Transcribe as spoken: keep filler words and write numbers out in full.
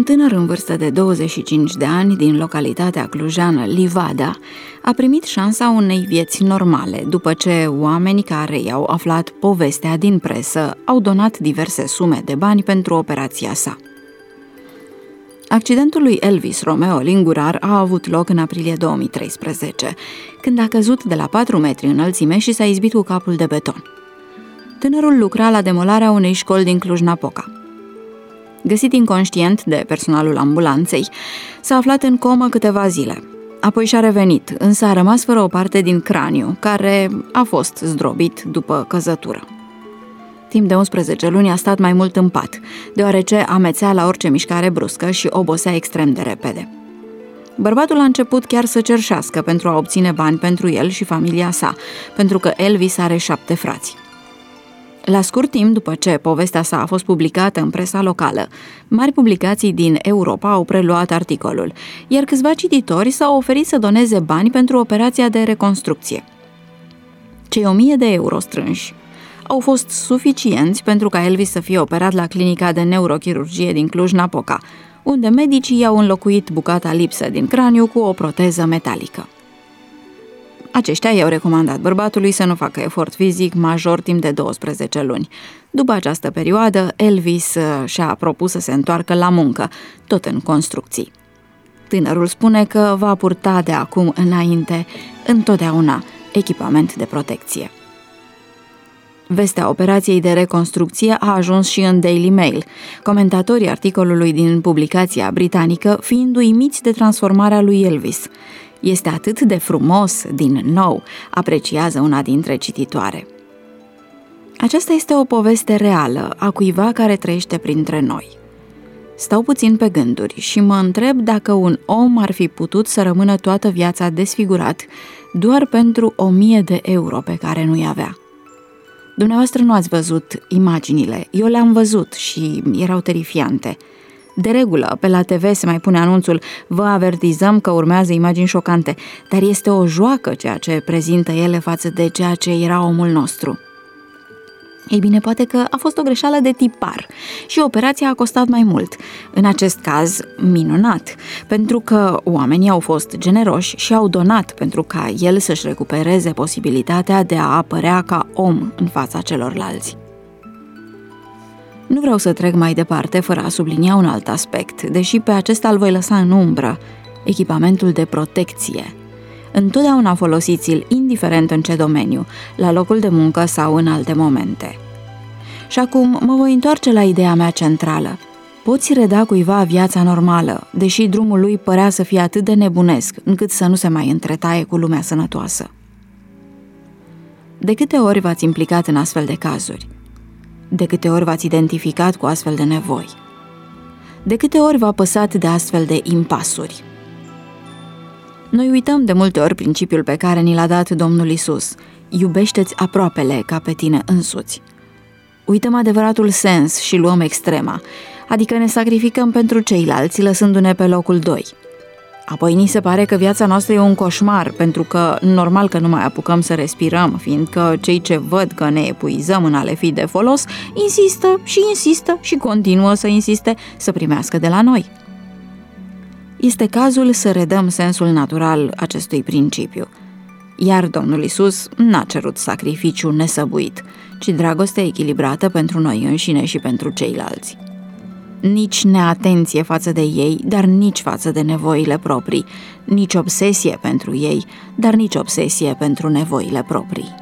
Un tânăr în vârstă de douăzeci și cinci de ani din localitatea clujană Livada a primit șansa unei vieți normale după ce oamenii care i-au aflat povestea din presă au donat diverse sume de bani pentru operația sa. Accidentul lui Elvis Romeo Lingurar a avut loc în aprilie două mii treisprezece, când a căzut de la patru metri înălțime și s-a izbit cu capul de beton. Tânărul lucra la demolarea unei școli din Cluj-Napoca. Găsit inconștient de personalul ambulanței, s-a aflat în comă câteva zile. Apoi și-a revenit, însă a rămas fără o parte din craniu, care a fost zdrobit după căzătură. Timp de unsprezece luni a stat mai mult în pat, deoarece amețea la orice mișcare bruscă și obosea extrem de repede. Bărbatul a început chiar să cerșească pentru a obține bani pentru el și familia sa, pentru că Elvis are șapte frați. La scurt timp după ce povestea sa a fost publicată în presa locală, mari publicații din Europa au preluat articolul, iar câțiva cititori s-au oferit să doneze bani pentru operația de reconstrucție. Cei o mie de euro strânși au fost suficienți pentru ca Elvis să fie operat la clinica de neurochirurgie din Cluj-Napoca, unde medicii i-au înlocuit bucata lipsă din craniu cu o proteză metalică. Aceștia i-au recomandat bărbatului să nu facă efort fizic major timp de douăsprezece luni. După această perioadă, Elvis și-a propus să se întoarcă la muncă, tot în construcții. Tânărul spune că va purta de acum înainte întotdeauna echipament de protecție. Vestea operației de reconstrucție a ajuns și în Daily Mail, comentatorii articolului din publicația britanică fiind uimiți de transformarea lui Elvis. Este atât de frumos, din nou, apreciază una dintre cititoare. Aceasta este o poveste reală a cuiva care trăiește printre noi. Stau puțin pe gânduri și mă întreb dacă un om ar fi putut să rămână toată viața desfigurat doar pentru o mie de euro pe care nu-i avea. Dumneavoastră nu ați văzut imaginile, eu le-am văzut și erau terifiante. De regulă, pe la T V se mai pune anunțul: vă avertizăm că urmează imagini șocante, dar este o joacă ceea ce prezintă ele față de ceea ce era omul nostru. Ei bine, poate că a fost o greșeală de tipar și operația a costat mai mult. În acest caz, minunat, pentru că oamenii au fost generoși și au donat pentru ca el să-și recupereze posibilitatea de a apărea ca om în fața celorlalți. Nu vreau să trec mai departe fără a sublinia un alt aspect, deși pe acesta îl voi lăsa în umbră: echipamentul de protecție. Întotdeauna folosiți-l, indiferent în ce domeniu, la locul de muncă sau în alte momente. Și acum mă voi întoarce la ideea mea centrală. Poți reda cuiva viața normală, deși drumul lui părea să fie atât de nebunesc, încât să nu se mai întretaie cu lumea sănătoasă. De câte ori v-ați implicat în astfel de cazuri? De câte ori v-ați identificat cu astfel de nevoi? De câte ori v-a păsat de astfel de impasuri? Noi uităm de multe ori principiul pe care ni l-a dat Domnul Iisus: iubește-ți aproapele ca pe tine însuți. Uităm adevăratul sens și luăm extrema, adică ne sacrificăm pentru ceilalți, lăsându-ne pe locul doi. Apoi ni se pare că viața noastră e un coșmar, pentru că normal că nu mai apucăm să respirăm, fiindcă cei ce văd că ne epuizăm în a le fi de folos, insistă și insistă și continuă să insiste să primească de la noi. Este cazul să redăm sensul natural acestui principiu. Iar Domnul Iisus n-a cerut sacrificiu nesăbuit, ci dragoste echilibrată pentru noi înșine și pentru ceilalți. Nici neatenție față de ei, dar nici față de nevoile proprii, nici obsesie pentru ei, dar nici obsesie pentru nevoile proprii.